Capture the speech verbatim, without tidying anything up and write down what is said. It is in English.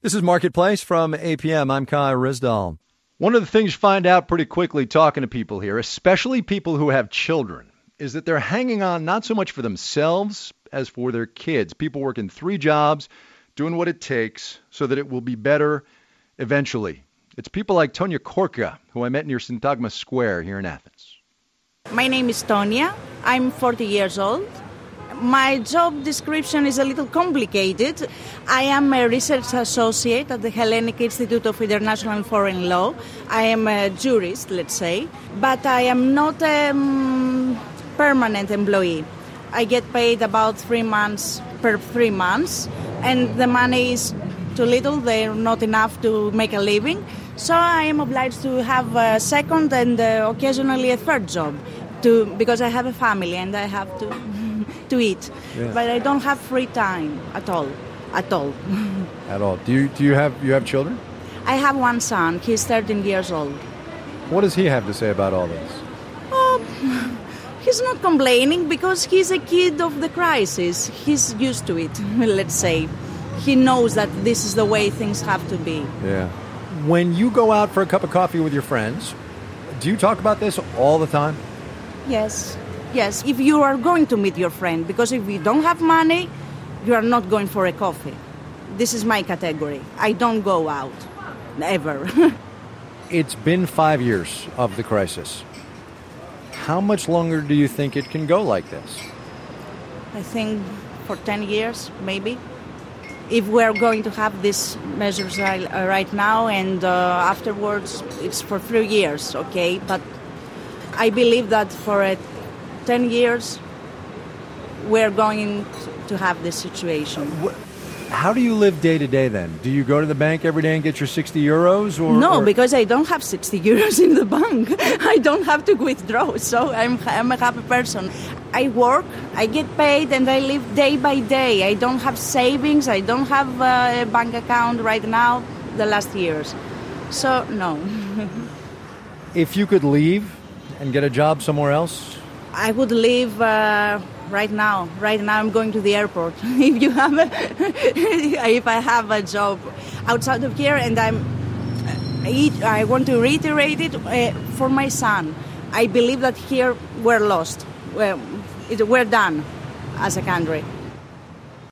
This is Marketplace from A P M. I'm Kai Rizdal. One of the things you find out pretty quickly talking to people here, especially people who have children, is that they're hanging on not so much for themselves as for their kids. People working three jobs, doing what it takes so that it will be better eventually. It's people like Tonia Korka, who I met near Syntagma Square here in Athens. My name is Tonia. I'm forty years old. My job description is a little complicated. I am a research associate at the Hellenic Institute of International and Foreign Law. I am a jurist, let's say, but I am not a um, permanent employee. I get paid about three months per three months, and the money is too little. They're not enough to make a living. So I am obliged to have a second and uh, occasionally a third job, to because I have a family and I have to to eat. Yeah. But I don't have free time at all, at all. At all. Do you do you have you have children? I have one son. He's thirteen years old. What does he have to say about all this? Oh, he's not complaining because he's a kid of the crisis. He's used to it, let's say. He knows that this is the way things have to be. Yeah. When you go out for a cup of coffee with your friends, do you talk about this all the time? Yes. Yes, if you are going to meet your friend, because if you don't have money, you are not going for a coffee. This is my category. I don't go out, ever. It's been five years of the crisis. How much longer do you think it can go like this? I think for ten years, maybe. If we're going to have these measures right, uh, right now and uh, afterwards, it's for three years, okay? But I believe that for a ten years, we're going to have this situation. How do you live day to day then? Do you go to the bank every day and get your sixty euros? Or, no, or? Because I don't have sixty euros in the bank. I don't have to withdraw, so I'm, I'm a happy person. I work, I get paid, and I live day by day. I don't have savings. I don't have uh, a bank account right now, the last years. So, no. If you could leave and get a job somewhere else? I would leave uh, right now. Right now, I'm going to the airport. If you have, a, if I have a job outside of here, and I'm, I want to reiterate it uh, for my son. I believe that here we're lost. We're, it, we're done as a country.